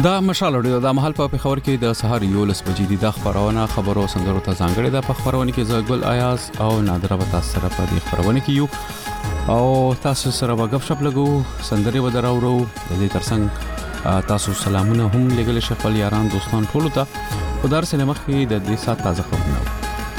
دا مشال اوري دا محل په خبر کې د سحر یولس بجې د خبرونه خبرو سندرو ته ځانګړي د خبرونه کې زګل آیاز او نادره به تاسو سره په دې خبرونه کې یو او تاسو سره وغب شپ لګو سندري به دراورو د دې ترڅنګ تاسو سلامونه هم لګل شپل یاران دوستان ټول ته په دار سینما کې د دې سات تازه خبرونه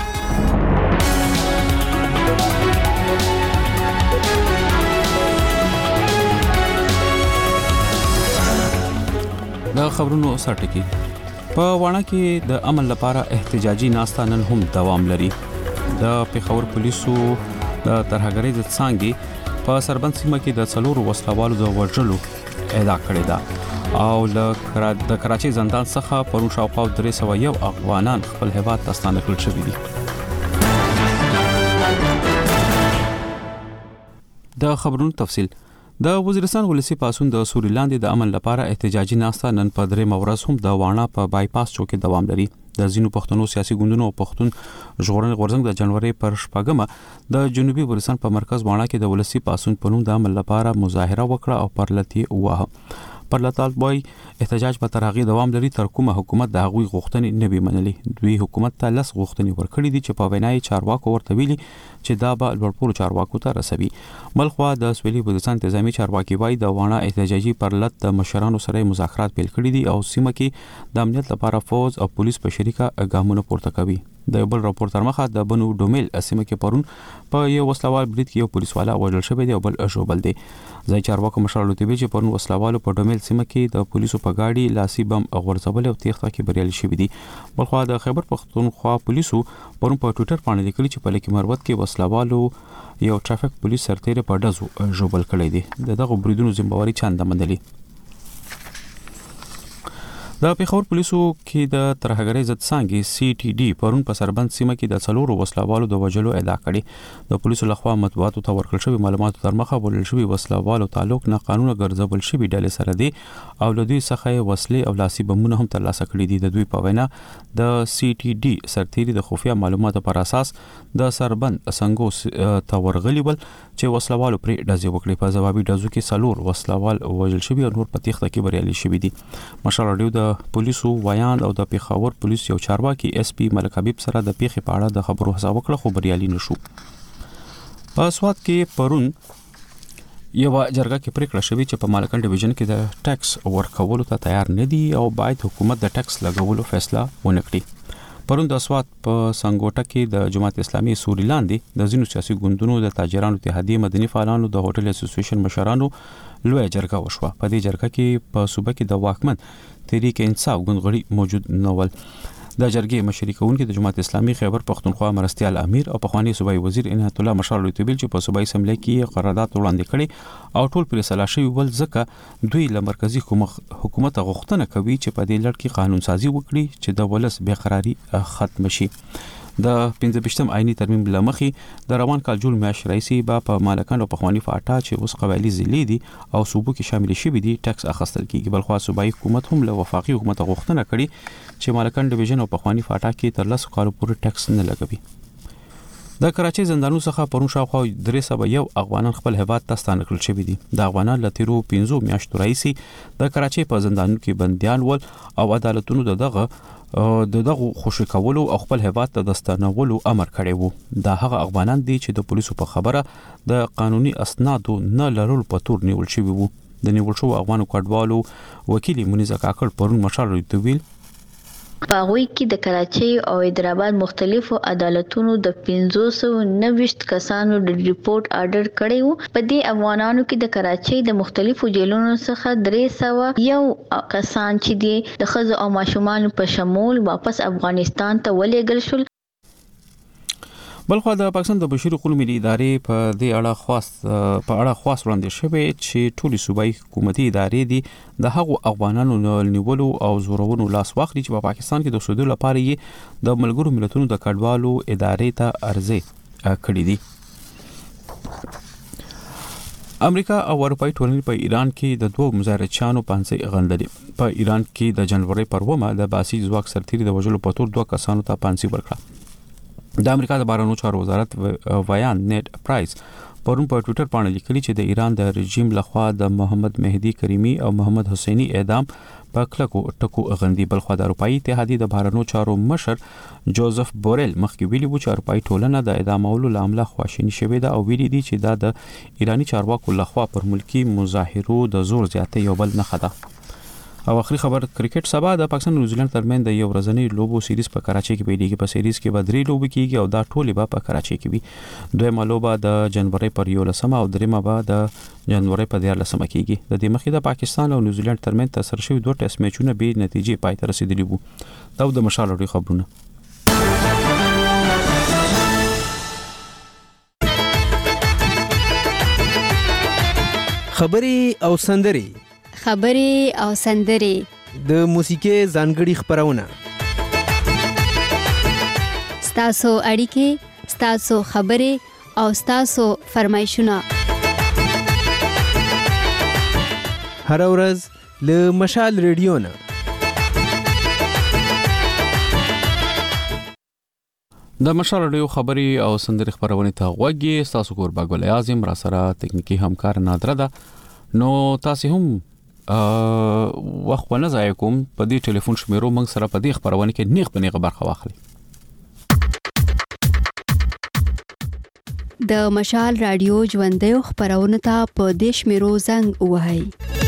د خبرونو سرټکی په وانه کې د عمل لپاره احتجاجي ناستا نن هم دوام لري د پیښور پولیسو د ترهګرۍ د څنګه په سربند سیمه کې د څلورو وسلوالو د وژلو ادعا کړې ده او د کراچۍ زندان څخه پرون شاوخوا 301 افغانان خپل هیواد ته ستانه کړل شوي دي د خبرونو تفصیل د وزیرستان ولسی پاسون د سوري لاندې د عمل لپاره احتجاجي ناستا نن په درې مورز هم د وانه په بایپاس چوک دوام لري د زینو پښتنو سیاسي ګوندونو او پښتون ژغورنې غورځنګ د جنوري پر شپږمه د جنوبي وزیرستان په مرکز وانه کې د ولسی پاسون په نوم د عمل لپاره مظاهره وکړه او پرلتی واه پرلطال بوي احتجاج په ترغی دوام لري تر کومه حکومت د هغوی غوښتنې نه به منلي دوی حکومت ته لس غوښتنې ورکړي دي چې په وینای چارواکو ورته ویلي چې دا به لوړپوړو چارواکو ته رسوي بلخوا د سویلي وزیرستان تنظیمي چارواکي وای د وانه احتجاجي پرلط د مشرانو سره مذاکرات پیل کړي دي او سیمه کې د امنیت لپاره فوج او پولیس په شریکه ګامونه پورته کوي د بل راپور تر مخه د بنو ډومیل اسمه کې پرون په یو وسلوال برید کې یو پولیس والا وژل شوی دی او بل اشوبل دی ځای چارواکو مشر لوتي چې پرون وسلوالو په ډومیل سیمه کې د پولیسو په گاډي لاسي بم غورځول او تیښته کې بریالي شوی دي بلخوا د خیبر پختونخوا پولیسو پرون په ټوئیټر باندې لیکلي چې په لکه مروت کې وسلوالو یو ټرافیک پولیس سرتیری په دزو جوبل کړی دی دغه بریدونو ذمہواری چاند مندلي د پیښور پولیسو کې د ترهګرۍ ضد څنګه سی ټي ډي پرون په سربند سیمه کې د څلورو وسلوالو د وژلو ادعا کړې د پولیسو لخوا مطبوعاتو ته ورکړل شوی معلوماتو تر مخه ولل شوی وسلوالو تعلق نه قانوني ګرځول شوی ډلې سره دي او له دوی څخه وسلې او لاسي بمونه هم ترلاسه کړي دي د دوی په وینا د سی ټي ډي سرتیری د خفیا معلوماتو پر اساس د سربند څنګه ته ورغلی ول چې وسلوالو پر ډزې وکړي په جوابي ډزو کې څلور وسلوال وژل شوی او نور په تیښته کې بریالي شوی دي مشال رادیو د پولیسو ویان او د پیښور پولیس یو چارواکي اس پی ملک حبیب سره د پیښې په اړه د خبرو حساب وکړه خو بریالي نشو په سواد کې پرون یو جرګه کې پریکړه شوې چې په مالکن ډیویژن کې د ټیکس ورکولو ته تیار نه دي او باید حکومت د ټیکس لګولو فیصله ونکړي پرون د سواد په سنگوټه کې د جماعت اسلامي سوري لاندې د زینو سیاسي ګوندونو د تاجرانو اتحادیه مدني فعالانو د هوټل اسوسییشن مشرانو لوی جرګه وشوه په دې جرګه کې په صوبه کې د واکمن تحریک انصاف ګوندغړي موجود نه ول د جرګې مشري کوونکي د جماعت اسلامي خیبر پختونخوا مرستيال امیر او پخوانی صوبایي وزیر انعت الله مشال لوتبیل چې په صوبایي اسمبلی کې قرارداد وړاندې کړي او ټول پر سلاشي ول ځکه دوی له مرکزی حکومت غوښتنه کوي چې په دې لړ کې قانون سازي وکړي چې د ولس بے قراری ختم شي د 15 آئینی ترمیم لمخي د روان کال جول میاشت رئیسي په مالکان او پخوانی فاټا چې اوس قبایلی ضلع دي او صوبو کې شامل شوي دي ټیکس اخیستل کیږي بلخو صوبایي حکومت هم له وفاقي حکومت غوښتنه کړي چې مالکان ډیویژن او پخوانی فاټا کې تر 10 کال پورې ټیکس نه لګوي د کراچۍ زندانونو څخه پرون شاوخوا 301 افغانان خپل هیواد ته ستانه کړل شوي دي د افغانان لتیرو 15 میاشتو رئیسي د کراچۍ په زندانونو کې بنديان ول او عدالتونو دغه خوشی کولو او خپل هیواد ته د ستنولو امر کړی وو دا هغه افغانان دي چې د پولیسو په خبره د قانوني اسنادو نه لرلو په تور نیول شوی وو د نیول شو افغانو کډوالو وکیل منیزه کاکړ پرون مشال ریتویل پاغوي کې د کراچۍ او حیدرآباد مختلفو عدالتونو د 590 کسانو د ریپورت آرډر کړی وو په دې افغانانو کې د کراچۍ د مختلفو جیلونو څخه 301 کسان چې د ښځو او ماشومان په شمول واپس افغانستان ته ولېږل شول بلخو د پاکستان د بشري حقوقو ملي ادارې په دې اړه خواست وړاندې شوی چې ټولي صوبایي حکومتي ادارې دي د هغو افغانانو نیولو او زورونو لاس واخلي چې په پاکستان کې د اوسېدو لپاره یې د ملګرو ملتونو د کډوالو ادارې ته عرضه کړې دي امریکا او اروپאי ټولنې په ایران کې د دوه مظاهرچیانو پانسي غندلې په ایران کې د جنوري پر 1 د باسي ځواک سرتیری د وژلو په تور دوه کسانو ته پانسي ورکړه د امریکا د بهرنیو چارو وزارت ویان نیټ پرایس پرون په ټوئیټر باندې لیکلي چې د ایران د رژیم لخوا د محمد مهدي کریمی او محمد حسینی اعدام په کلکو ټکو غندي. بل خو د اروپאי اتحادیه د بهرنیو چارو مشر جوزف بورل مخکې ویلي و چې اروپאי ټولنه د اعدامولو لامل خواشینی شوې ده او ویلي دي چې دا د ایرانی چارواکو لخوا پر ملکی مظاهرو د زور زیاتې یو بل نه خده. او اخري خبر کرکټ سبا د پاکستان او نیوزیلند ترمن د یو ورځنی لوبو سیریز په کراچۍ کې پیډيږي. په سیریز کې به 3 لوبې کیږي او دا ټولې به په کراچۍ کې وي. دویمه لوبه د جنوري پر 11 او دریمه به د جنوري په 14 کېږي. د دې مخکې د پاکستان او نیوزیلند ترمن تر شوي 2 ټیسټ میچونه به نتیجې پای ته رسیدلي وو. دا د مشال لري خبرونه. خبري او سندري د موسیقي ځانګړي خبرونه ستاسو اړیکې ستاسو خبري او ستاسو فرمایشونه هر ورځ له مشال ریډیو نه. د مشال ریډیو خبري او سندري خبرونه ته غوږی ستاسو کور باګول اعظم را سره تکنیکی همکار نادره ده. نو تاسو هم وخت نه ضایع کوم په دې ټلیفون شمیرو موږ سره په دې خبرونه کې نیغ په نیغه برخه واخلي. د مشال رادیو ژوندۍ خبرونه ته په دې شمیرو زنګ وهاي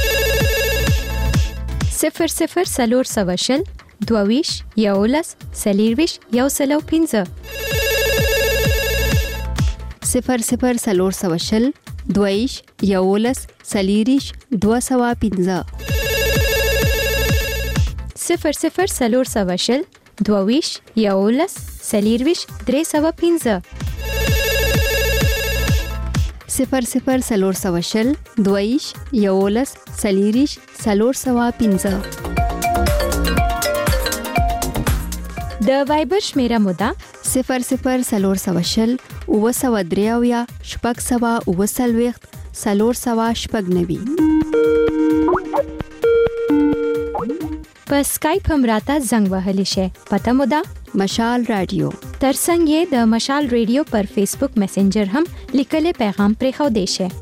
00 22 11 سلیرویش یو سلو 15 00 22 11 سلیریش 215 00 22 11 سلیرویش 315 00 22 11 سلیریش 415 د وایبر شمیره مودا 00 وسودریاویا شپږ سوا وسلويخت سلور سوا شپږ نوي. په سکایپ هم راته زنګ وهلی شي. پته مو ده مشال رادیو. ترڅنګ د مشال رادیو پر فیسبوک میسنجر هم لیکل پیغام پرې خو دی شي.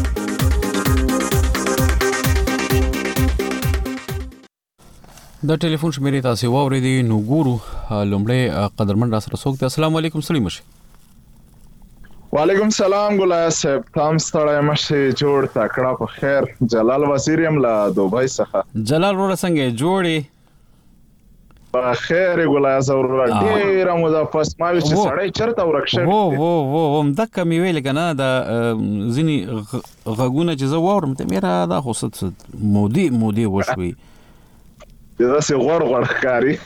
د ټلیفون شمیرې تاسو واورېدي. نو ګورو لومړی قدرمن را سره څوک دی. السلام علیکم سلیم شي. وعلیکم سلام ګلای صاحب. تام ستړی مشه جوړ تکړه په خیر. جلال وزیر یم لا دوبۍ څخه. جلال ور څنګه جوړې په خیر ګلای زور ډیر مو د پسماوي چې سړی چرته ورکشه وو مدک می ویل کنه د ځینی غږونه چې زه وورم ته میرا دا خو ست مودي وشوي دا سه غور ښکاری.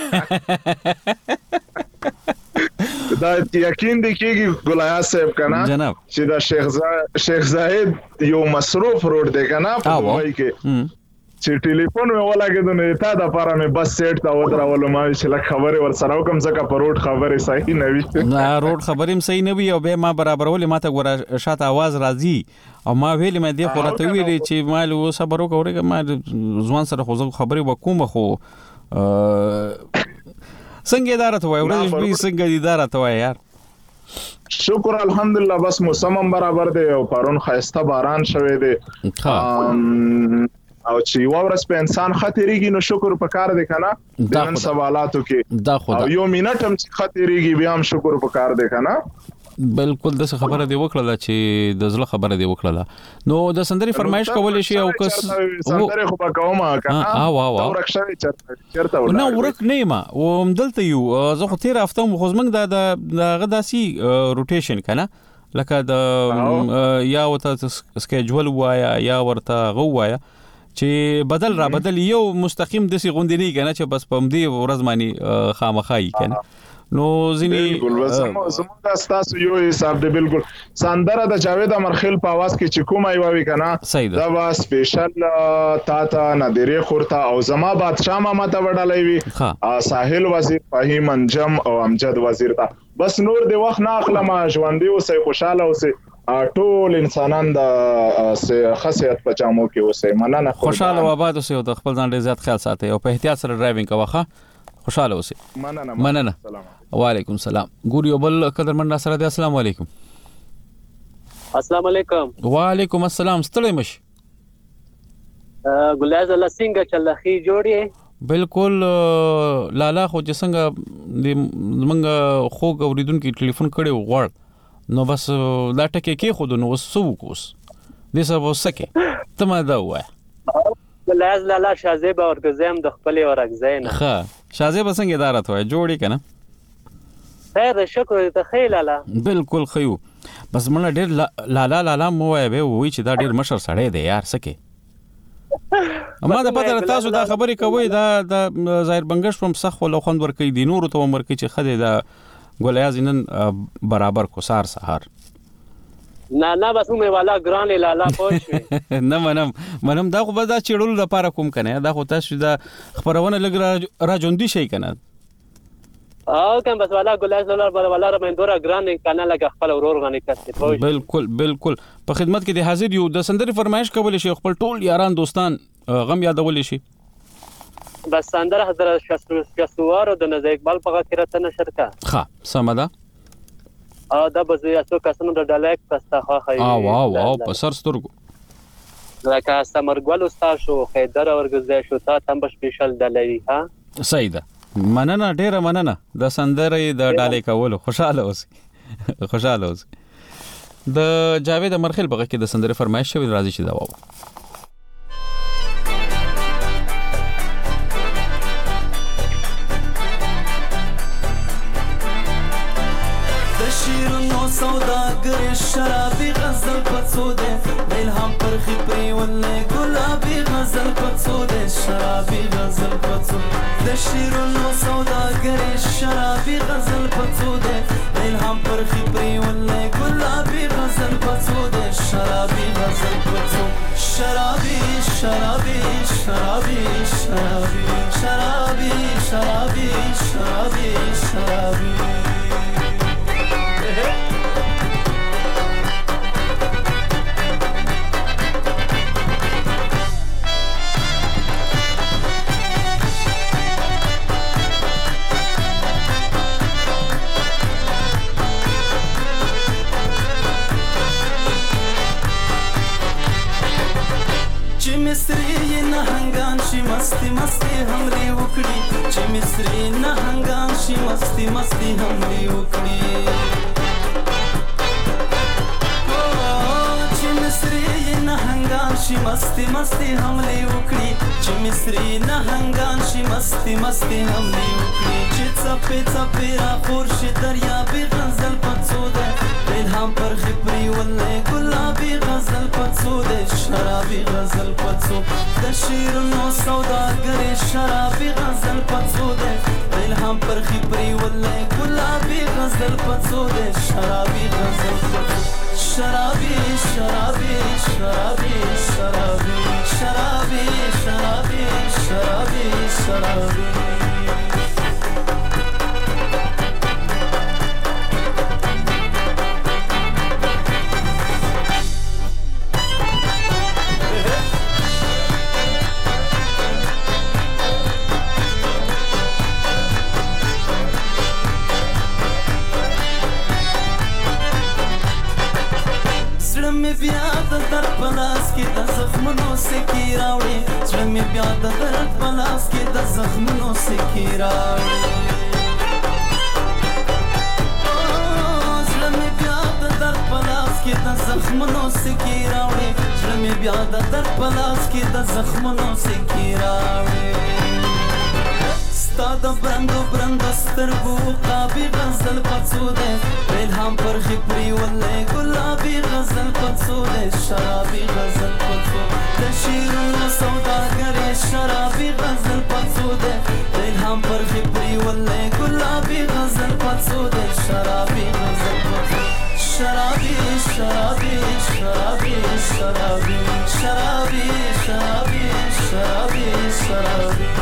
دا یقین دی کېږي ګلای صاحب کنه چې دا شیخ زاهد یو مصروف روډ دی کنه په وای کې چې ټلیفون مې ولاګېدو نو تا د پاره مې بس سیټ تا ودرولو ما چې لا خبره ور سره کوم ځکه په روډ خبره صحیح نه وي. نه روډ خبرې هم صحیح نه وي او به ما برابرولې ما ته ګوره شاته आवाज راځي او ما ویلې مې دې خورته ویلې چې مال و صبر وکړه ما ځوان سره خو خبرې وکوم خو څنګه اداره ته وای ورځ به څنګه اداره ته وای یار. شکر الحمدلله بس موسم برابر دی او پرون خاسته باران شوه دی او چې یو ورځ په انسان خطرېږي نو شکر پکار دی کنه د نن سوالاتو کې او یو منټ هم چې خطرېږي بیا هم شکر پکار دی کنه. بالکل د خبره دی وکړه چې د زړه خبره دی وکړه. نو د سندري فرمایش کولې شي او کس سندري خو په کومه کنه ورکشوي چرته نو ورک نه ما او مدلته یو زه خو تیر هفته مو خزمنګ د غداسي روټیشن کنه لکه د یا وته سکیجول وایا یا ورته غوایا چې بدل را بدل یو مستقیم د سی غوندې نه کنه چې بس پم دی ورځ مانی خامخای کنه. نو ځینی زموږ تاسو یو حساب دی بالکل سندره د جاوید امرخیل په आवाज کې چې کومه یووي کنه دا وا سپیشل تا نادری خورتا او زما بادشاہ ما ته وډالای وی ساحل وزیر فهیم انجم او امجد وزیر تا بس نور دی وخت نه اخلم ژوندې اوسه خوشاله اوسه ټول انسانان د خاصیت په جامو کې اوسه مننه خوشاله و آباد اوسه او د خپل ځان ډیر زیات خیال ساتي او په احتیاط سره ډرایوینګ کوه. خوشاله اوسه. مننه. وعلیکم السلام. ګور یو بل قدرمن سره دی. السلام علیکم. السلام علیکم. وعلیکم السلام. ستړی مش ګلایز الله څنګه چلخي جوړي؟ بالکل لالا خو چې څنګه د منګه خوګ اوریدونکو ټلیفون کړي وغوړ نو بس دا ټکی کې خود نو وسو کوس د سبا سکه ته ما دا وای ګلایز لالا شازیب اورګزم د خپل اورګزین ښه شازیب څنګه ادارت وای جوړی کنه خیر شکر ته خیر لالا بالکل خیو بس مله ډیر لالا مو وای به وای چې دا ډیر مشر سړی دی یار سکه اما د پاتره تاسو دا خبرې کوي دا د ظاهر بنگش هم سخ ولو خوند ور کوي د نور ته عمر کې چې خدای دا ګولیاز نن برابر کو سار نه بس مې والا ګران لالا پوښ نه منم دا خو به دا چړول لپاره کوم کنه دا خو تاسو دا خبرونه لګ را جوندي شي کنه کوم بس والا ګلایز والا رمندورا ګران کنه لګ خپل ورور غني کړي پوښ بالکل په خدمت کې د حاضر یو د سندري فرمایش کول شي خپل ټول یاران دوستان غم یادول شي بس سندره حضرت شاسوار د نزا اقبال په کې راته نشر کا ښه سمدا دا به زه تاسو کسانو د ډالک پستا خو خي واو په سر سترګو لکه سمرګل استاد شو خیدر اورګزای شو تا تم سپیشل ډالای ها سیدا مننه ډیره مننه د سندره د ډالې کول خوشاله اوسئ د جاوید امرخیل بغه کې د سندره فرمایش شوی راځي چې دا واو د شیرونو سوداګر شرابي غزل پڅو ده الهام پر خپري ولې ګلابي غزل پڅو ده شرابي غزل پڅو د شیرونو سوداګر شرابي غزل پڅو ده الهام پر خپري ولې ګلابي غزل پڅو ده شرابي غزل پڅو شرابي شرابي شرابي شرابي شرابي شرابي شرابي شرابي مصری نهنگان شي مستی مستی همري وکړي چې مصری نهنگان شي مستی مستی همري وکړي چې مصری نهنگان شي مستی مستی همري وکړي چې مصری نهنگان شي مستی مستی همري وکړي چې څپې څپې را خور شي دریا به غزل پڅو ده الهام پر خپري ولې ګلابي غزل پڅو ده شرابي غزل پڅو د شیرونو سوداګر شرابي غزل پڅو ده الهام پر خپري ولې ګلابي غزل پڅو ده شرابي غزل پڅو شرابي شرابي شرابي شرابي شرابي شرابي شرابي شرابي بیا د در پلاس کې د زخمونو سکی راوړي زړه مې بیا د در پلاس کې د زخمونو سکی راوړي زړه مې بیا د در پلاس کې د زخمونو سکی راوړي زړه مې بیا د در پلاس کې د زخمونو سکی راوړي ستا د برندو سترګو قابي غزل پڅو ده الهام پر خپري ولې ګلابي غزل پڅو ده شرابي غزل پڅو د شیرونو سوداګر شرابي غزل پڅو ده الهام پر خپري ولې ګلابي غزل پڅو ده شرابي غزل پڅو شرابي شرابي شرابي شرابي شرابي شرابي شرابي شرابي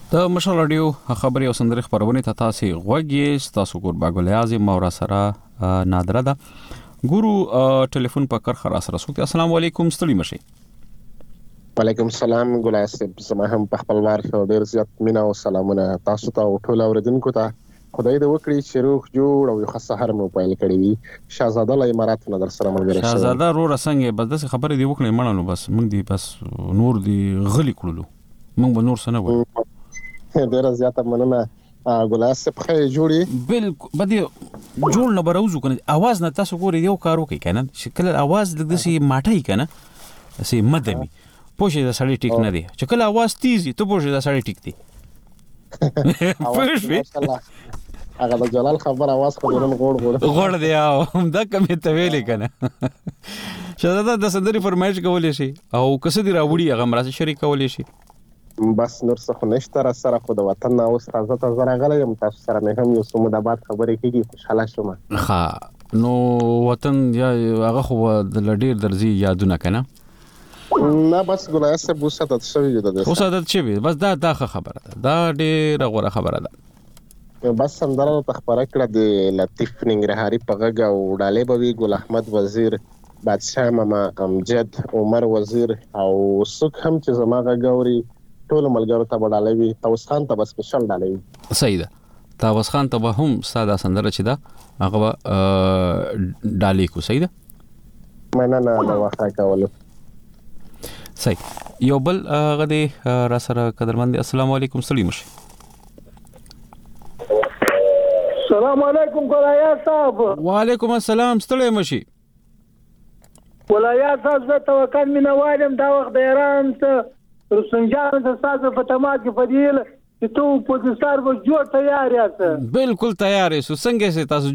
د مشال رادیو خبري او سندري خبرونه ته تاسو غوږی تاسو قربا ګل اعظم او را سره نادره ده ګورو ټلیفون په کار خلاص رسول. السلام علیکم ستړي مشي. وعلیکم السلام ګل اعظم زما هم په خپل وار شو ډیر زیات مینا او سلامونه تاسو ته او ټول اوریدونکو ته. خدای دې وکړي چې روغ جوړ او ښه سحر مو پیل کړی وي. شاهزاده له امارات نه در سره ملګری شو. شاهزاده رو رسنګ بس د خبرې دی وکړي مړنو بس موږ دی بس نور دی غلي کړلو موږ به نور څه نه وایو. ډیر زیاته مننه ګلاس په خې جوړي بالکل بدی جوړ نه بروزو کنه आवाज نه تاسو ګوري یو کارو کوي کنه شکل आवाज د دسي ماټي کنه سي مدمي پوښي دا سړی ټیک نه دی چې کله आवाज تیزي ته پوښي دا سړی ټیک دی. ماشاءالله هغه د جلال خبر आवाज خو نن غوړ دی او دا کمه ته ویلې کنه شاده د سندري فرمایش کولې شي او کسه دی راوړي هغه مراسته شریک کولې شي. بس نور څه نشته را سره خو د وطن او تازه تازه راغلی یم تاسو سره مې هم یو څه مدابات خبرې کیږي خوشاله شوم. ها نو وطن یا هغه خو د لډیر درځي یادونه کنه نه بس ګلای سه بوسه د شوی د اوس عادت شوی بس دا خبره ده دا ډیره غوړه خبره ده. بس سندره تخبره کړه د لطیف ننګرهاري په غږ او ډالې بوي ګل احمد وزیر بادشاہ ماما امجد عمر وزیر او سوک هم چې زماغه ګوري ټول ملګرو ته وډالوي. تاوس خان ته بس سپیشل ډالوي. صحیح ده. تاوس خان ته به هم ساده سندره چې دا هغه ډالې کو. صحیح ده. مننه د وخت کولو. صحیح. یو بل غدي را سره قدرمن. السلام علیکم ستړي مشه. السلام علیکم ګلایا صاحب. وعلیکم السلام ستړي مشه. ګلایا صاحب زه توکل مینه وایم دا وخت د ایران ته رسنجان د ساده په تمات کې فضیل چې تو په دستار و جوړ تیار یاست. بالکل تیار یې سو څنګه سي تاسو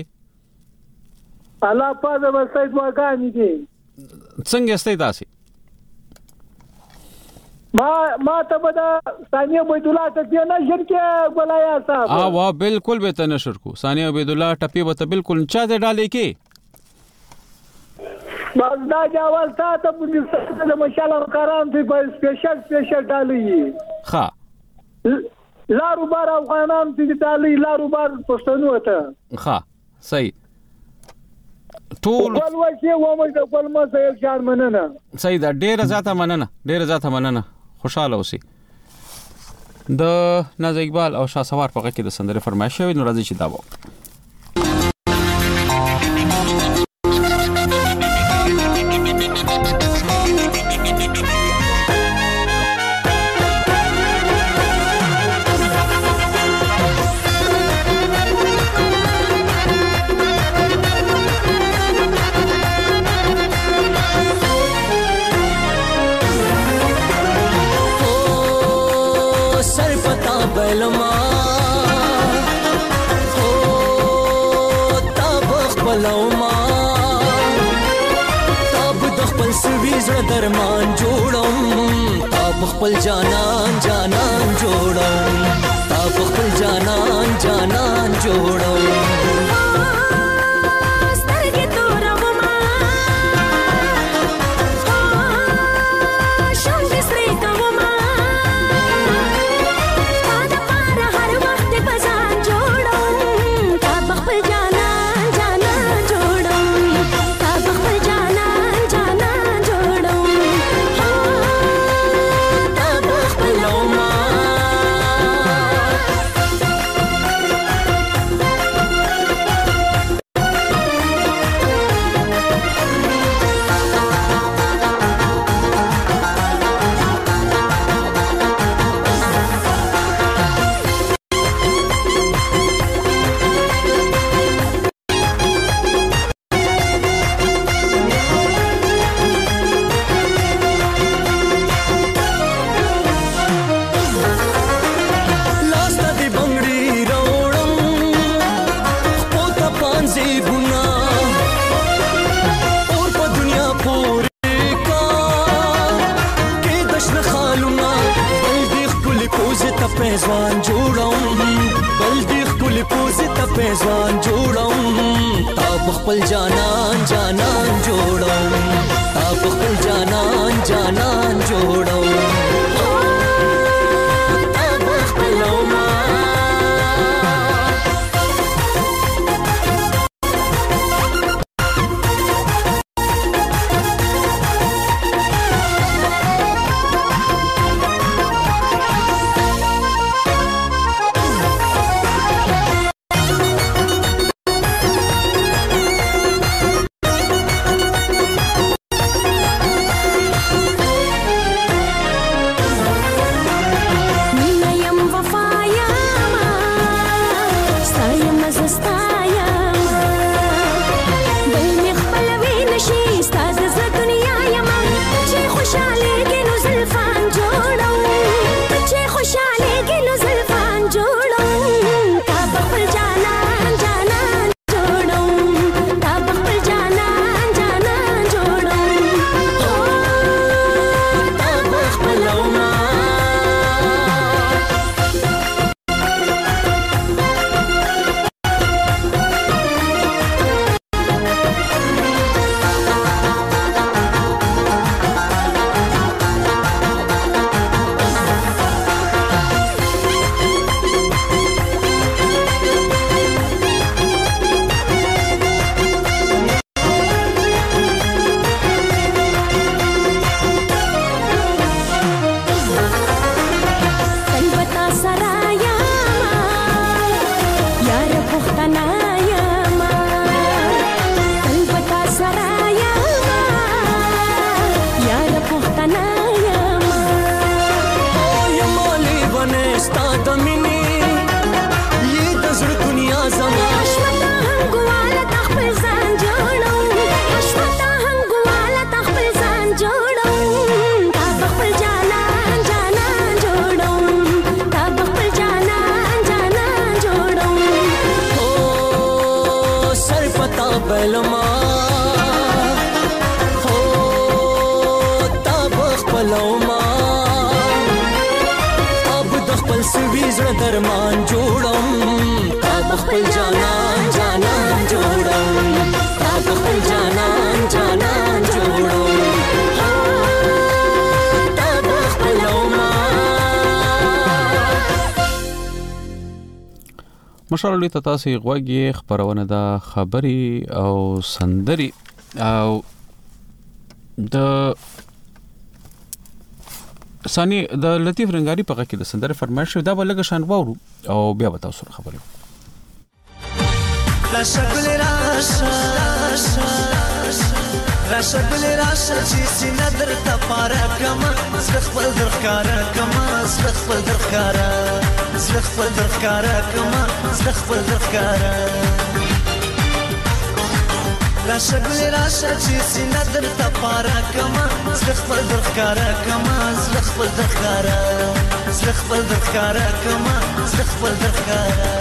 جوړي الله پاده ورسید واګانی دي څنګه ستې تاسو ما ته بدا ثانیه عبد الله ته نه نشر کې ګلایا صاحب. وا بالکل به ته نشر کو ثانیه عبد الله ټپي به بالکل چا دې ډالې کې بس دا جوال تا ته د مشال کاران په سپیشل ډالې ها لارو بار افغانان چې ډالې لارو بار پښتنو ته ها صحیح ټول ولوي و مې د خپل مسایل ځان مننه. صحیح ده ډیره زیاته مننه خوشاله اوسئ. د ناز اقبال او شاه سوار په کې د سندره فرمایش شوی نو راځي چې دا وو. درمان جوړم تاب خپل جانان جوړم تاب خپل جانان جوړم خپل جانان جوړم تاب خپل جانان جوړم تاب بلما هو تا بخپلوما اب د خپل سوي زړه درمان جوړم تا بخپل جانان جانان جوړم تا بخپل جانان جانان جوړم تا بخپلوما. مشال ته تاسو غوږی خبرونه د خبري او سندري او د ثاني د لطیف رنگاری په کې د سندره فرمایش دا بلګه شان وورو او بیا به تاسو خبرې راشه ګل راشه راشه ګل راشه چې سینه درته پاره کما زړه خپل درخاره کما زړه خپل درخاره زړه خپل درخاره کما زړه خپل درخاره راشه ګل راشه چې سینه درته پاره کما زړه خپل درخاره کما زړه خپل درخاره زړه خپل درخاره کما زړه خپل درخاره.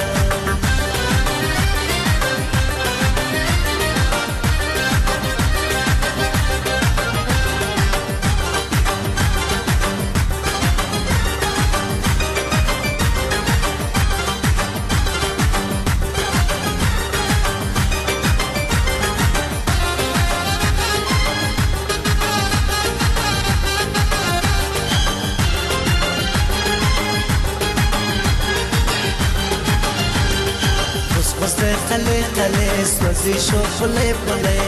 سوزی شو خلی پلی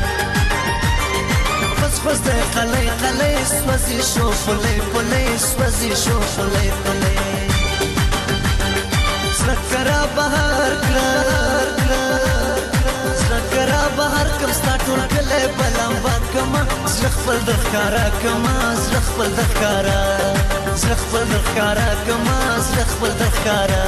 خوز خوز ده خلی خلی سوزی شو خلی پلی سوزی شو خلی پلی زرکرا بهار کلر زرکرا بهار کم ستا ټول کلی بلم باد کما زړه خپل درخاره کما زړه خپل درخاره زړه خپل درخاره کما زړه خپل درخاره.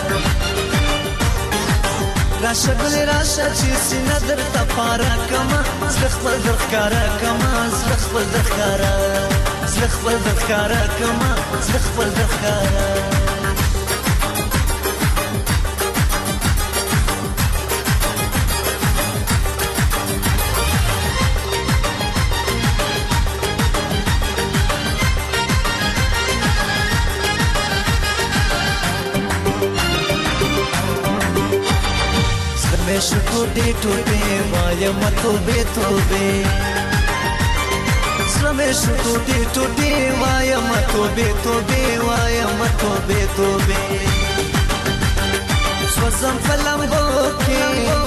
راشه ګل راشه چې سینه درته پاره کما زړه خپل درخاره کما زړه خپل درخاره زړه خپل درخاره کما زړه خپل درخاره. ټوټي ټوټي وایم توبه توبه زمې شو ټوټي ټوټي وایم توبه توبه وایم توبه توبه سوزم فلمبو کې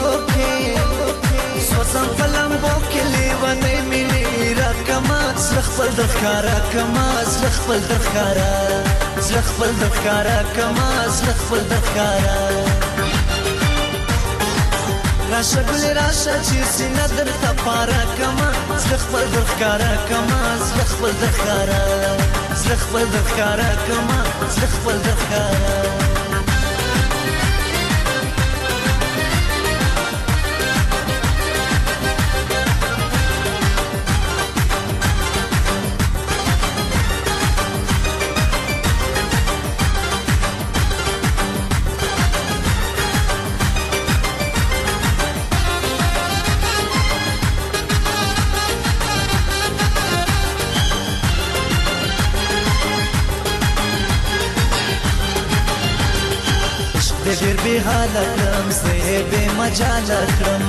سوزم فلمبو کې لیوانې ملي را کما زړه خپل درخاره کما زړه خپل درخاره زړه خپل درخاره کما زړه خپل درخاره. راشه ګل راشه چې سینه درته پاره کما زړه خپل درخاره کما زړه خپل درخاره زړه خپل درخاره کما زړه خپل درخاره. ډېر به حاله کړم زه به مجال کړم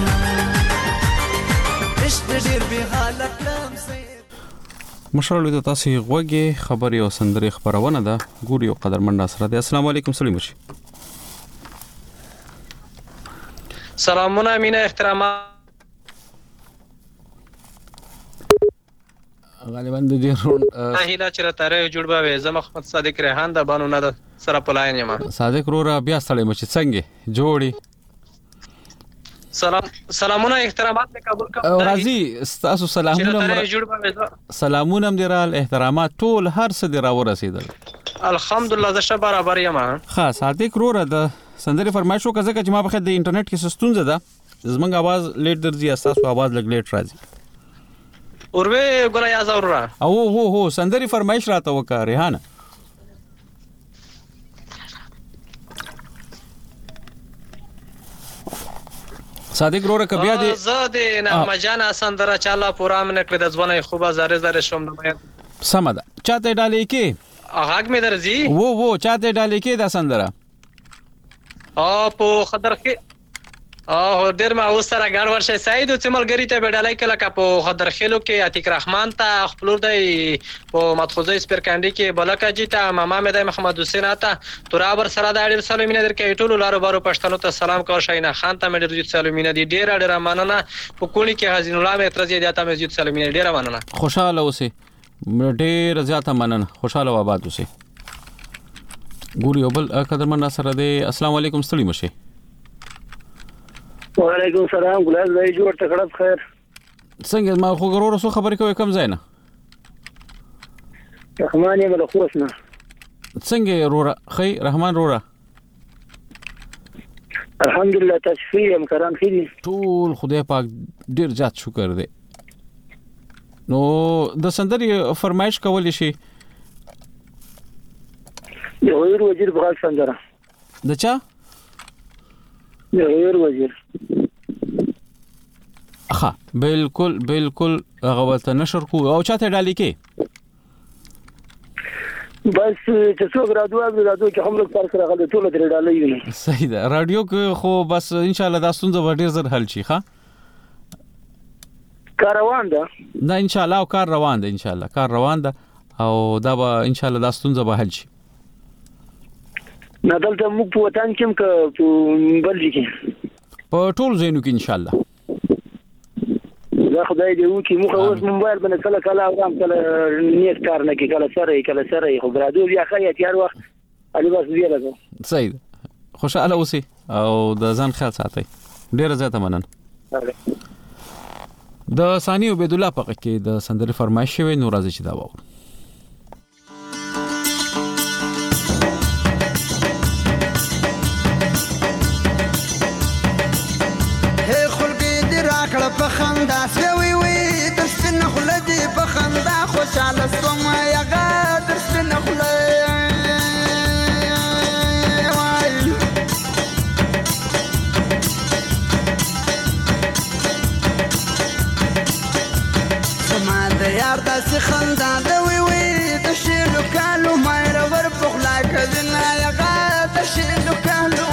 عشق ډېر به حاله کړم زه. مشال ته تاسو غوږی خبري او سندري خبرونه ده ګوري او قدرمن سره ده. السلام علیکم سلیم شي. سلامونه مینه احترامات غالبا د دې رون هیله چې راته جوړ به زه محمد صادق ریحان د بانو نه سره پلاین یم. صادق رورا بیا سړی مچ څنګه جوړي سلامونه احترامات مې قبول کوم. راځي تاسو سلامونه مدیرال احترامات ټول هر څه دی را ورسېدل الحمدلله زه شه برابر یم. خاص صادق رورا د سندري فرمایشو کزه چې ما بخښه د انټرنیټ کې سستونزه ده زمنګ आवाज لیټ درځي تاسو आवाज لګ لیټ راځي اوروي ګورا یا زورا او هو سندري فرمایش راته وکړه ریحانه. صادق روره ک بیا دې زه د نغمه جان سندره چاله پورا من کړ د ځواني خوبه زاره زاره شوم د سم ده چاته ډالې کې هغه مې درځي وو چاته ډالې کې دا سندره په خطر کې ډیر ما اوسره ګډ ورشه سعید او چملګری ته بدلای کله کا په خطر خلو کې عتیق رحمان ته خپلور دی په مدخوزه سپرکانډي کې بلکه جیتا ماما مې د محمد حسین اتا ترابر سره د اړ سلامینه درکې ټولو لارو بارو پښتنو ته سلام کو شاینا خان ته مې ډیر سلامینه دي ډیر مننه په کونی کې حزین الله مې اعتراض دی ته مې سلامینه ډیر مننه خوشاله اوسه ډیر زیاته مننه خوشاله و آباد اوسه ګوري او بل قدرمن سره دی السلام علیکم ستړي مشه وعلیکم السلام ګلال دای جوړ تکړه خیر څنګه ما خو غرور سو خبرې کوي کم ځای نه رحمان یې بل خوښ نه څنګه روره خی رحمان روره الحمدلله تشفی امکان خېری ټول خدای پاک ډیر زیات شکر دی نو د سندري فرمایش کول شي یو وزیر بغال سندره د چا یو وزیر ها بالکل هغه ورته نشر کو او چاته ډالې کې بس چې څو رادیو کې هم لږ فرق راغلی ټول درې ډالې وي صحیح ده رادیو کې خو بس ان شاء الله دا ستونزه ډیر زر حل شي ښا کار روان ده نه ان شاء الله کار روان ده ان شاء الله کار روان ده او دا به ان شاء الله دا ستونزه به حل شي نه دلته موږ په وطن کې هم په بلجی کې په ټول ځینو کې ان شاء الله دا خدای دې وکي موږ اوس موبایل باندې کله اورم کله نیت کار نه کې کله سره خو برادو بیا خیا تیار وخت علي بس بیا راځو صحیح خوشاله اوسئ او د ځان خیال ساتئ ډیره زیاته مننه د ثاني عبید الله په کې د سندري فرمایش شوی نو راځي چې دا وو کړه په خندا سوي وي تر سپنه خلدي په خندا خوشاله سوم یغه تر سپنه خلای سما د یار داسې خندا د وي وي د شیلو کالو مې ور په خلا کزنه یغه د شیلو کالو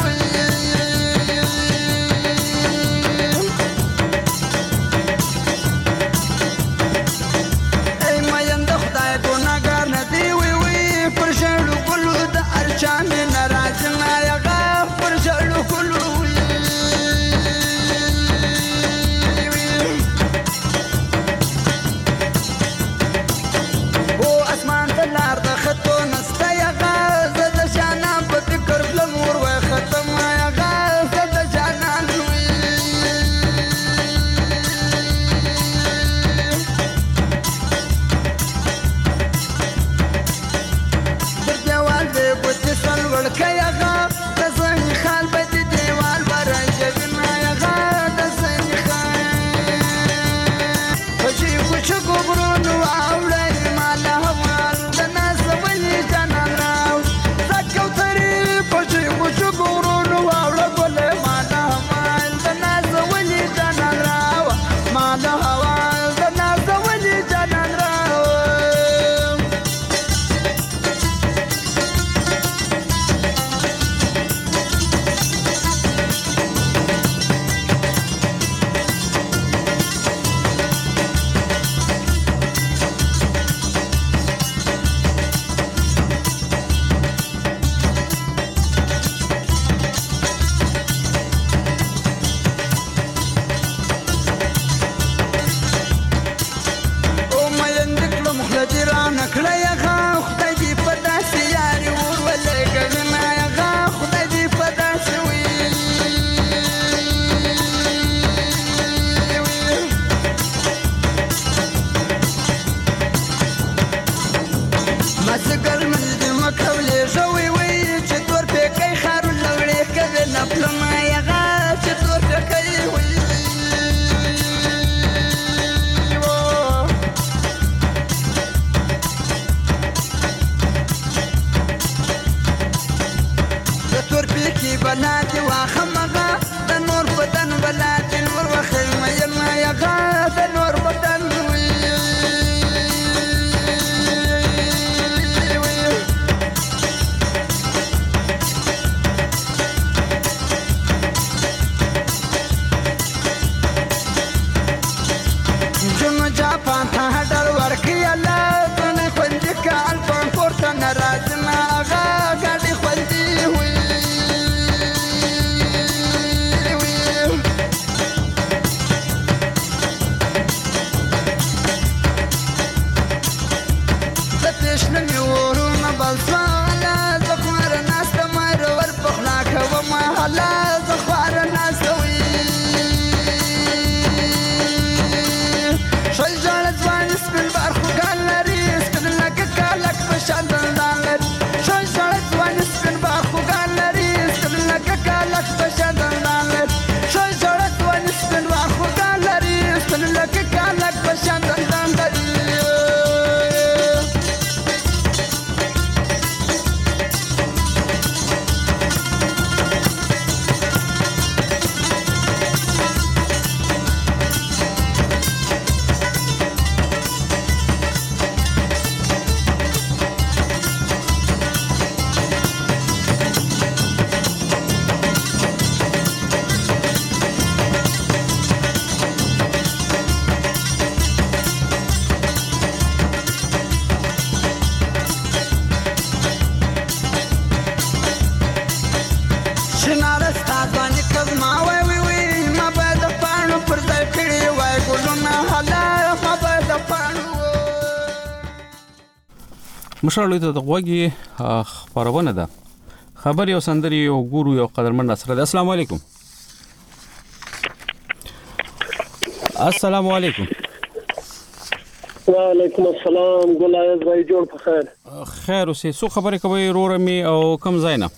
بلاتي واخمغه د نور بدن بلاتي مشرالو ته غوږی خبرونه ده خبر یو سندري او ګورو یو قدرمن سره ده. السلام علیکم. السلام علیکم. وعلیکم السلام. ګلایز بھائی جوړ په خیر. خیر اوسې. سو خبرې کوي رورمي او کم زاینه؟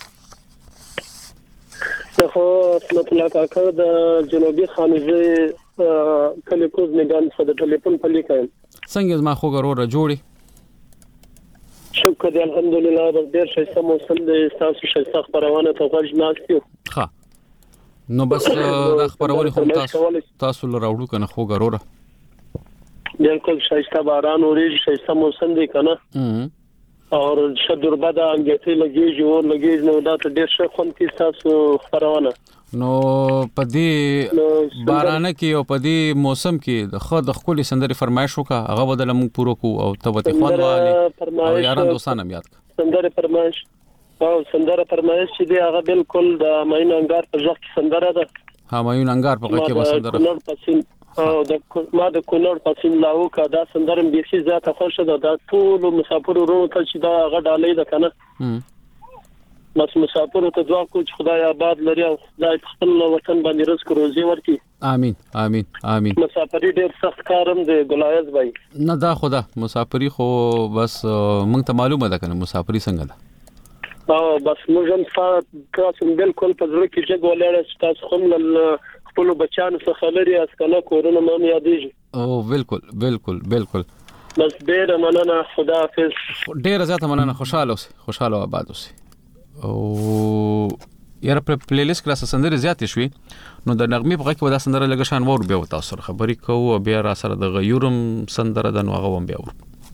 خو مطلب کاکا د جنوبي خانزه کلی کوز نگان څخه د ټلیفون په لیکایم. څنګه ما خو ګروره جوړي؟ شکر دی الحمدلله. بس ډیر ښه موسم دی. تاسو ښه خبرونه ته غوښ ناستیو. ها نو بس د خبرونه خو تاسو لراوړو کنه خو ګروره. بالکل ښه باران اوري ښه موسم دی کنه. اور شدربه دا انګیټي لګیږي او لګیږي نو دا ته ډیر ښه خون کې تاسو خبرونه. نو پدې بارانه کې او پدې موسم کې د خود خپل سندري فرمایش وکا هغه بدل موږ پورو کو او ته خوان والي او یاران دوستانه یاد سندري فرمایش او سندره فرمایش چې دی هغه بالکل د ماین انګار په ځخ کې سندره ده. ها ماین انګار په کې به سندره او د ما د کونړ پسین لاو کا دا سندره بیخي زیاته خوښه ده. دا ټول مسافر ورونو ته چې دا هغه ډالۍ ده کنه. بس مسافر ته دعا کو چې خدای آباد لري او خدای خپل وطن باندې رزق روزي ورکړي. امين امين امين. مسافری ډیر سخت کارم دی ګلایز بھائی. نه دا خدا مسافری خو بس مونږ ته معلومه ده کنه مسافری څنګه ده. او بس موږ هم تاسو بالکل په ځل کې چې ګولړ تاسو هم خپل بچان څخه لري اس کنه کورونه مې یادېږي. او بالکل بالکل بالکل. بس ډیر مننه. خدا حافظ. ډیر زیاته مننه. خوشاله آباد اوسئ. او یاره پر پلی لیست کې سندري زیاتې شوې نو د نغمې په غږ کې ودا سندره لګ شان ور به تاسو سره خبرې کوو بیا را سره د غیورم سندره د نو هغه هم بیا ور.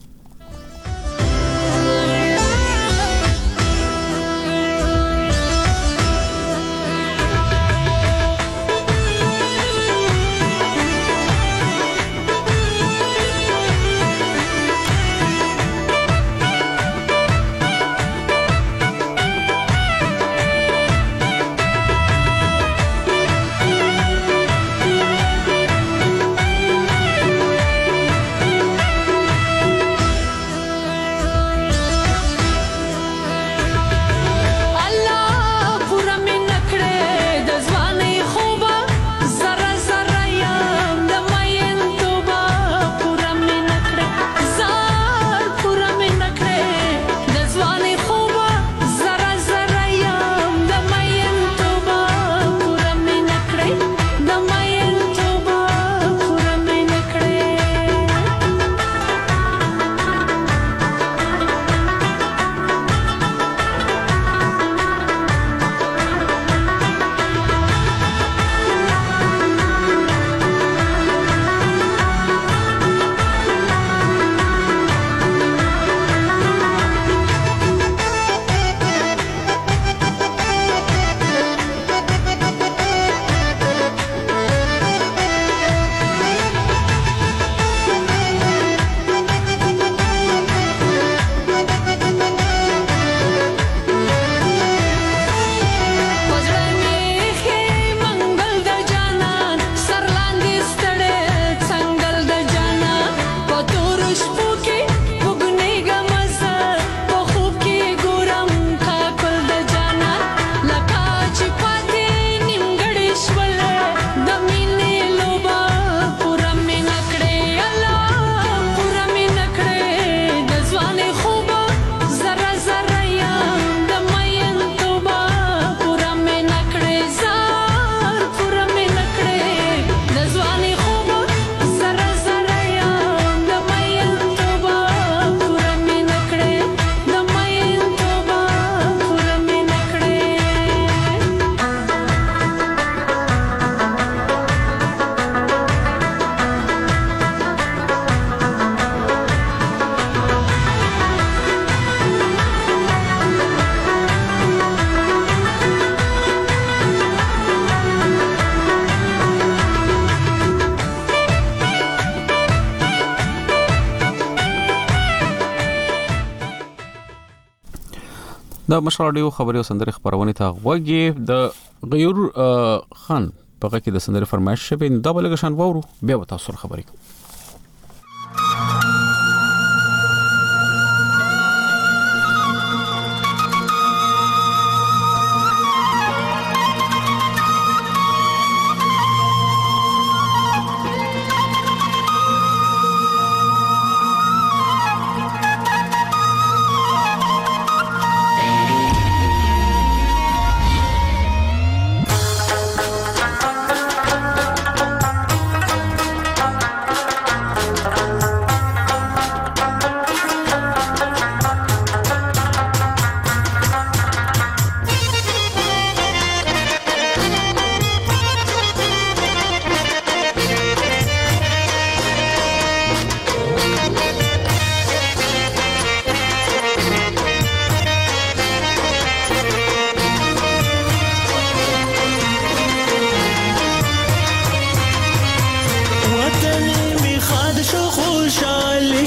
د مشر رادیو خبري او سندري خبرونه ته غوږی د غیور خان په غږ کې د سندري فرمایش شوی دا بلګ شان وورو بیا به تاسو خبرې کوم.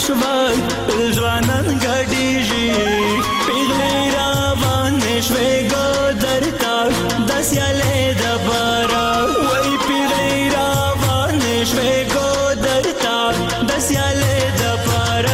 شوای ځوانان ګډیږي پیغلې روانې شوې ګودر تا د سیالې د بارا وای پیغلې روانې شوې ګودر تا د سیالې د بارا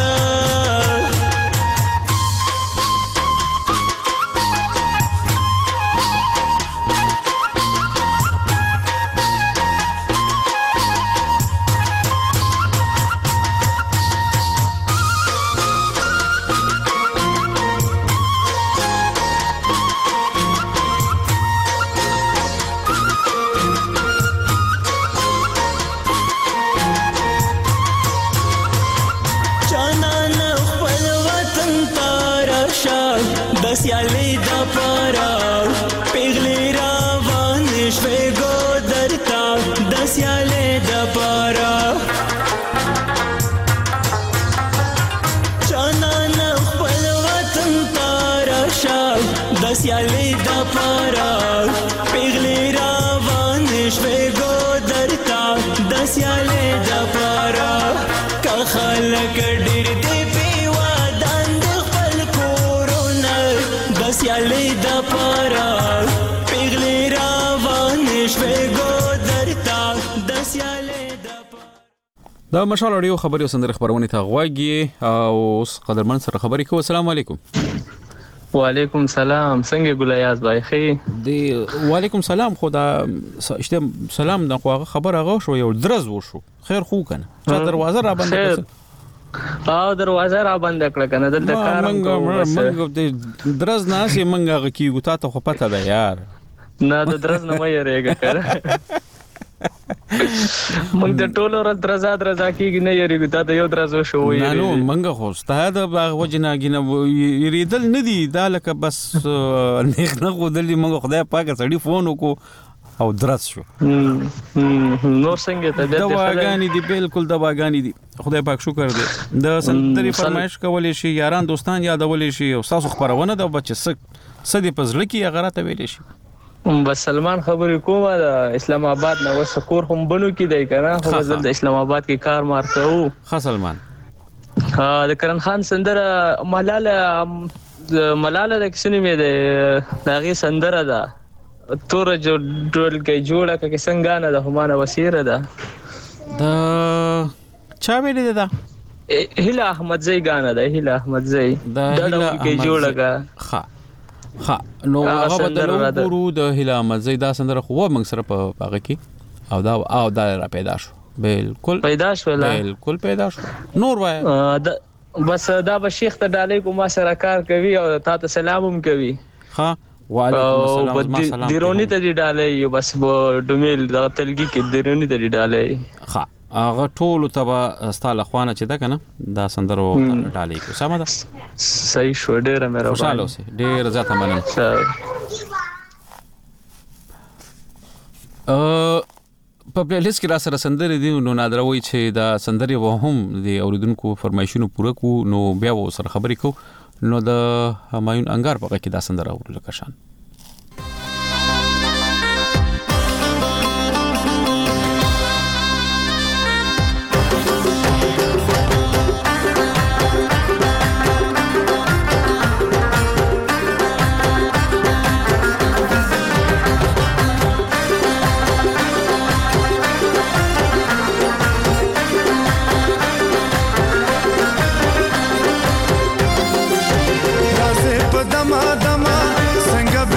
سیالې د پارا پیغلې روانې شوې ګودر تا د سیالې د پارا جانان خپل وطن ته راشه د سیالې د پارا پیغلې روانې شوې ګودر تا د سیالې د پارا که خلک ډېر دې سیالې د پارا پیغلې روانې شوې ګودر تا د سیالې د دا مشال اړیو خبري سندره خبرونه ته غواګي او اوس قدرمن سره خبري کوو. السلام علیکم. وعلیکم سلام. څنګه ګلیاز بای خې دی؟ وعلیکم سلام. خدا شته سلام د خبر هغه شو یو درز وشو خیر خو کنه چا دروازه را بنده دروازه را بند کړه کنه دلته کار منګ د درز نه سي منګ کیږي تا ته خو پته ده یار نه د درز نه مې یریږي کړه منګ د ټولو ر درزا کیږي نه یریږي تا ته یو درز شو وي نه نو منګ خو ستاد باغ وجنا گینه یریدل ندی دا لکه بس نه غودلی منګ خدای پاک سړی فون وکړو او درس شو نو څنګه ته دواګانی دي بالکل دواګانی دي خدای پاک شکر دې د سندري فرمایش کولې شي یاران دوستان یادولې شي او تاسو خبرونه د بچ سدي پزړه کې هغه ته ویلې شي بس سلمان خبرې کومه د اسلام آباد نو سکور هم بنو کې دی کنه خو د اسلام آباد کې کار مارته وو خا سلمان د کرن خان سندره ملاله د کسنې مې ده داغي سندره ده تور جو ډول کې جوړه کې څنګه نه د همانه وسیره ده د چا ویلې ده هیله احمد زئی غانه ده هیله احمد زئی د کې جوړه ها نو هغه بدلو ګورو د هیله احمد زئی دا سندره خو موږ سره په هغه کې او دا را پیدا شو بالکل پیدا شو نور وای بس دا به شیخ ته ډالې کو ما سره کار کوي او تا ته سلام هم کوي ها وعلیکم السلام دیرونی ته ډالې یو بس ډومیل د تلګي کې دیرونی ته ډالې ها هغه ټول تبا ستاله خوانه چې دا کنه دا سندرو ډالې کو سم ده صحیح شو ډیره مې راوړل خوشاله اوسه ډیر زیاته مننه په پلیلیست کې را سره سندرې دي نو نادروي چې دا سندرې و هم د اوریدونکو فرمایشونو پوره کو نو بیا و سره خبرې کو نو د همایون انګار په کې دا سندره اورل کشان دما څنګه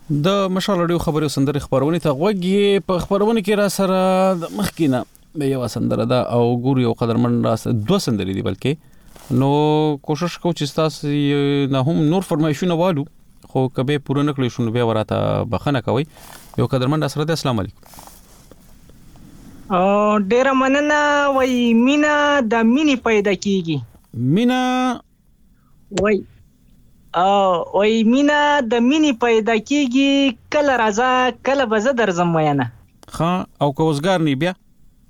د مشال اړیو خبرو سندره خبرونه ته غوږی په خبرونه کې را سره د مخکینه یو سندره ده او ګوري او قدرمن را دوه سندري دي بلکې نو کوشش کو چې تاسو نه هم نور فرمایشونه والو خو کبه پوره نکړې شنو بیا وراته بخنه کوي یو قدرمن را سره د السلام علیکم ډیر مننه وای مینا د مینی پیدا کیږي مینا وای مینا د مینی پیدا کیږي کله راځه کله به زه درځم وینه ها او کوزګار نه بیا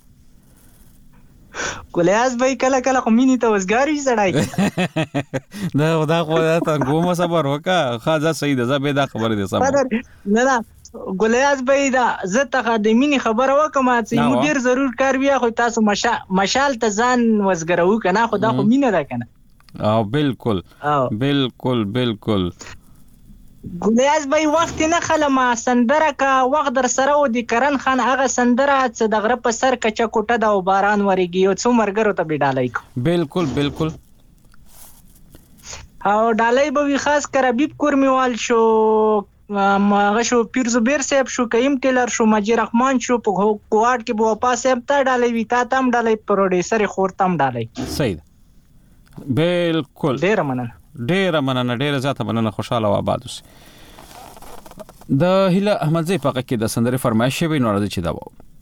ګلیاس به کله کله خو مینی ته وزګار وي سړای دا خو ته کومه صبر وکا خاصه صحیح ده زه به دا خبره دي سم نه ګلیاس به دا زه ته د مینی خبره وکم چې مدیر ضرور کار بیا خو تاسو مشال ته ځان وزګرو کنه خو دا خو مینه ده کنه بالکل ګلیاس به وخت نه خلما سندره کا وخت در سره و دي کرن خان هغه سندره چې د غره په سر کچا کوټه دا باران وريږي او څو مرګرو ته بډالای کو بالکل او ډالای به خاص کر حبیب کورمیوال شو ماغه شو پیر زبیر صاحب شو کیم ټیلر شو مجید رحمان شو په کوارد کې بو پاس صاحب ته ډالای وی تا تم ډالای پروډوسر خورتم ډالای صحیح بالکل ډیر مننه ډیر زیاته مننه خوشاله و آباد اوسئ د هیله احمدزی په کې د سندره فرمایش به نور د چي دا و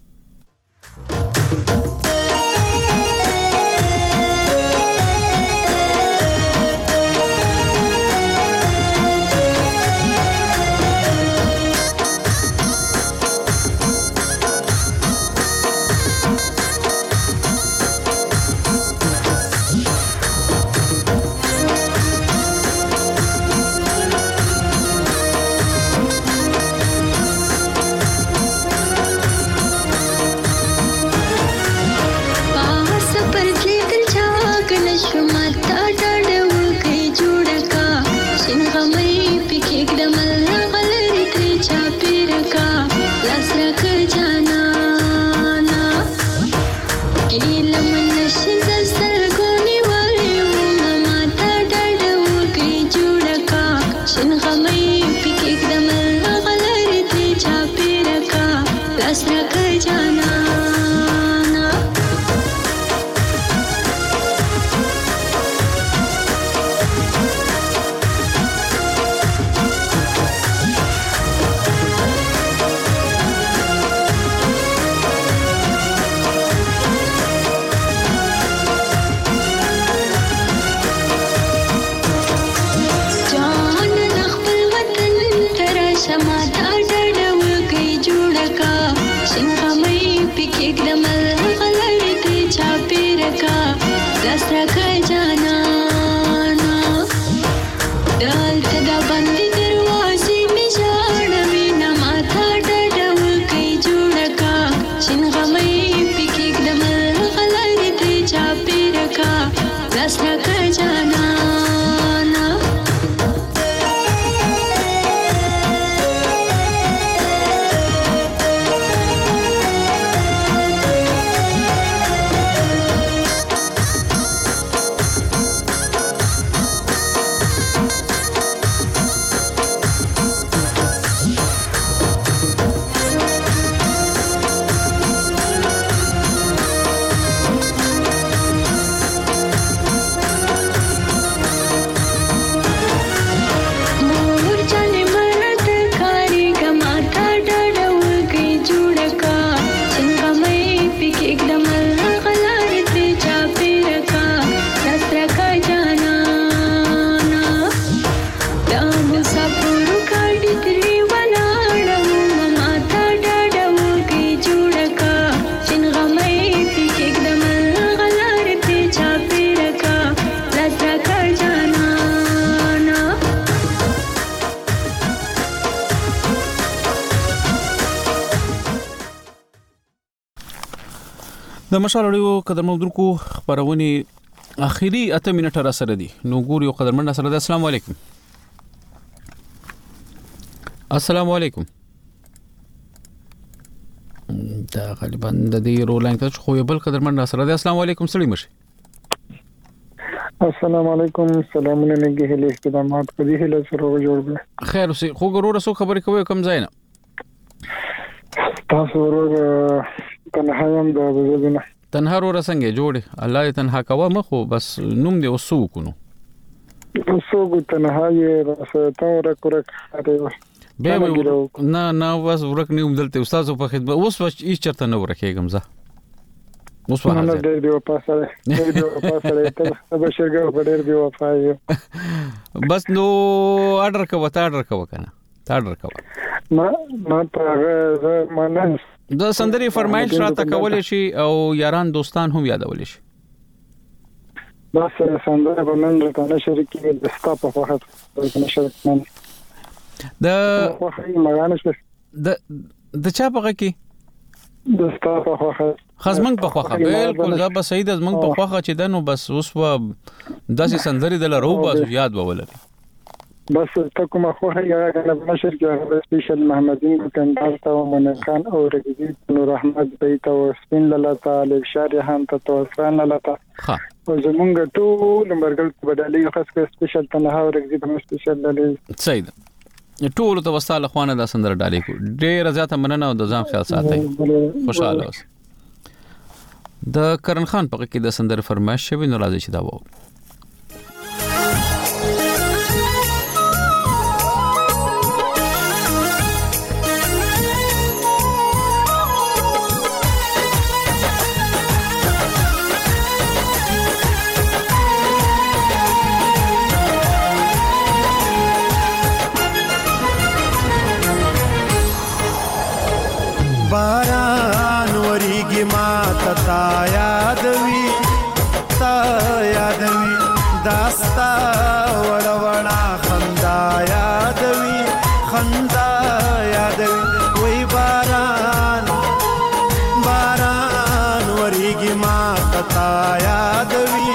د مشال اړیو قدرمن درکو خبرونه اخیری 8 منټه را سره دي نو ګوري قدرمن سره د السلام علیکم دا غالبا د دې رولینګ ته خو بل قدرمن سره د السلام علیکم سړی مشه السلام علیکم سلامونه نګي هله اقدامات په دې هله سره جوړ خیر اوسې خو ګورو سو خبرې کوي کوم ځای نه تاسو ورو تنهایم د وزدنه تنها ورو څنګه جوړ الله دې تنها کوه مخو بس نوم دې وسو کو وسو کو تنهایی راسته ورک به نه بس ورک نیوم دلته استاد په خدمت اوس هیڅ چرته نه ورکېږم زه اوس په نه ډېر دی په پاسه ته بشرګو په ډېر دی وفایو بس نو آرډر کوه کنه آرډر کوه ما ته ما د سندري فرمایش راته کولې شي او یاران دوستان هم یادول شي بس سندره په من راته نشر کې د ستا په وخت نشر من د خوخي مغانش د چا په کې د ستا په وخت خزمنګ په خوخه بالکل دا به سید از منګ په خوخه چې دنو بس اوس و داسې سندري د لرو بس یاد وولل بس تکو ما خوخه یا کنه نشر کې سپیشل محمدین کندهار ته من خان او رګی نور احمد بیت او سپین لاله علی شارحان ته توسان لاله ها او زمونږ ټول مرګل بدلې خاص کې سپیشل تنها او رګی په سپیشل لاله سید ټول ته وساله خوانه د سندر ډالې کو ډېر زیاته مننه او د ځان خیال ساتي خوشاله اوس د کرن خان په کې د سندر فرمایش شوی نو راځي چې دا وو باران وریږي ما تا یادوي داستا وړوړا خندا یادوي وای باران وریږي ما تا یادوي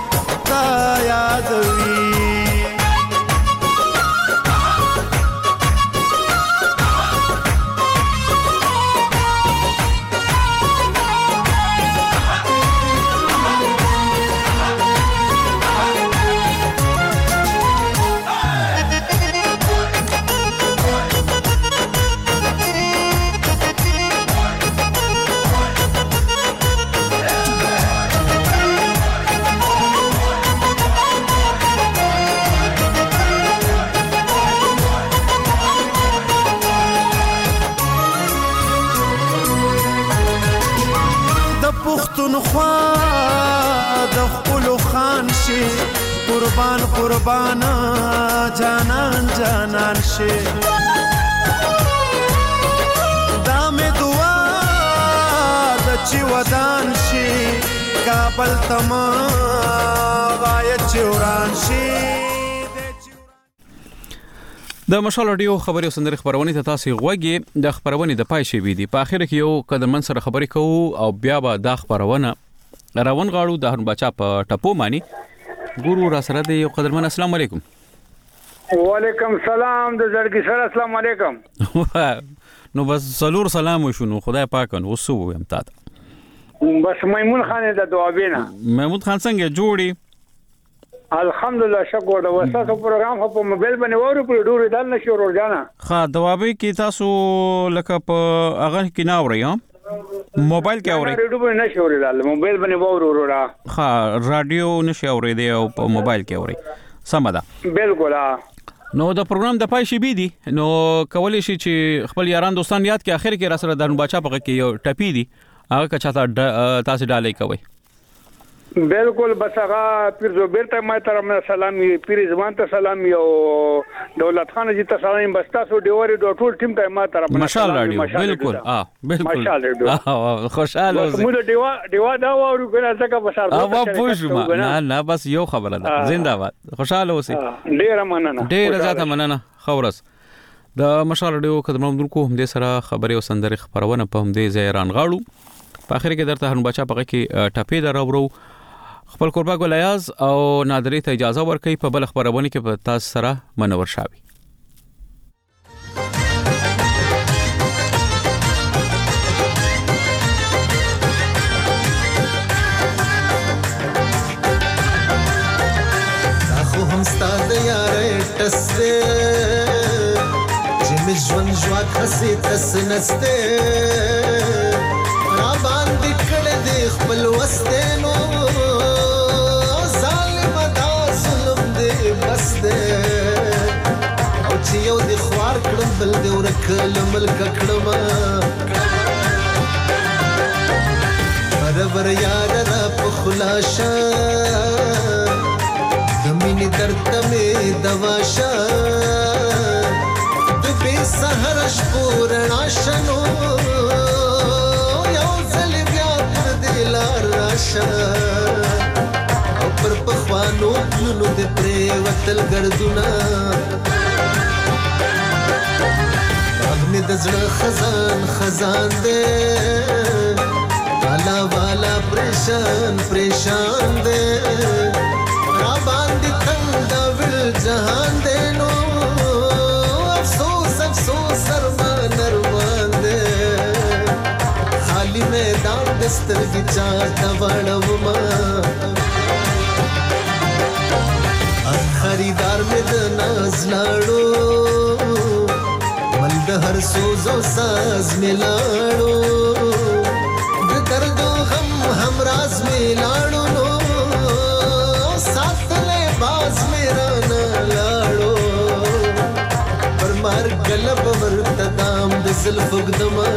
قربان جانان شي دا مې دعا د چې ودان شي کابل تما وای چوران شي د مشال اډیو خبري سندري خبرونه ته تاسو غوږی د خبرونه د پای شي ویدي په اخر کې یو قدمن سره خبرې کوو او بیا به د خبرونه روان غاړو د هر بچا په ټپو مانی ګورو را سره دی یو قدرمن السلام علیکم وعلیکم سلام د زړګي سره السلام علیکم نو بس ضرور سلام وشو خدای پاک نو وسو هم تاسو بس میمون خان د دعابینا محمود خان څنګه جوړي الحمدلله شکر د وساتو پروګرام په موبایل باندې وره په ډوري دال نشو ورجانا ها دوابې کې تاسو لکه په هغه کې نه اوري موبایل کې اوري ریډیو باندې نشي اورېدل موبایل باندې وره ها رادیو نشي اورېدل او په موبایل کې اوري سم ده بالکل نو د پروګرام د پای شي بي دي نو کولای شي چې خپل یاران دوستان یاد کې اخر کې را سره د بچا په کې یو ټپی دي هغه کچا تاسو ډالې کوي بالکل بس هغه پیر زبیر ته ما ترمه سلام پیر زمان ته سلام یو دولت خان جی ته سلام بس تاسو دیوري ټول ټیم ته ما ترمه ماشاءالله بالکل بالکل خوشاله موږ دیوا دا وورو کنه ځکه بسار او پوښما نه بس یو خبره ده زنده‌باد خوشاله اوسئ ډیر مننه ډیر زیاته مننه خورس د مشال ډیو خدمت درکو هم دې سره خبري او سندري خبرونه په هم دې زیران غاړو په اخر کې درته هر بچا پغه کې ټپې درورو خپل قربا ګلیاز او نادری ته اجازه ورکړي په بل خبرونه کې په تاسو سره منور شاوي پټسته چې مې ژوند جوا خسي تس نسته را باندې کړه دې خپل وسته نو ظالم دا ظلم دې بس دې او چې یو دې خوار کړم بل دې ورکل ملک کړم برابر یاد را په خلاصه دمینی درد میں دواشا دبی سہر شپورنا شنو یو زل بیا پر دلار راشا او پر پخوانو پلونو دے پریوتل گردونا باغ میں دزڑ خزان خزان دے والا والا پریشان پریشان دے باندې تنگ دا ول جهان دې نو افسوس افسوس ارمان ارمان دې خالی میدان دستر کی چاہتا وړم ما خریدار مې د ناز لاړو مل د هر سوز او ساز مې لاړو د درد او غم هم راز مې لاړو نو باز میرا نہ لاړو پر مار گلب ورتدام د زلف قدما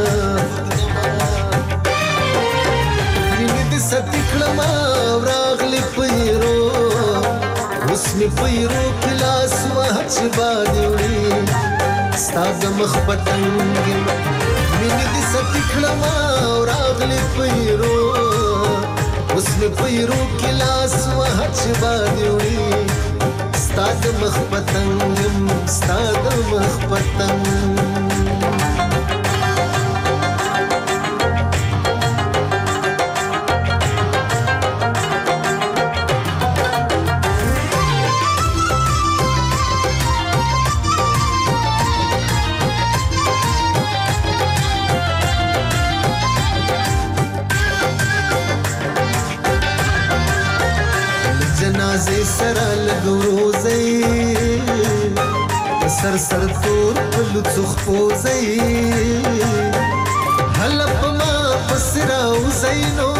ویني د ستکړما راغلی پیرو اوس می پیرو کلاس وحچ باندې ستاد مخ پتنګ ویني د ستکړما راغلی پیرو اوس می پیرو کلاس وحچ باندې ستاد مخ پتنګ ستاد مخ پتنګ سره لګوروزي سر سر تور لڅخ پوزي هل په ما پسراو زینو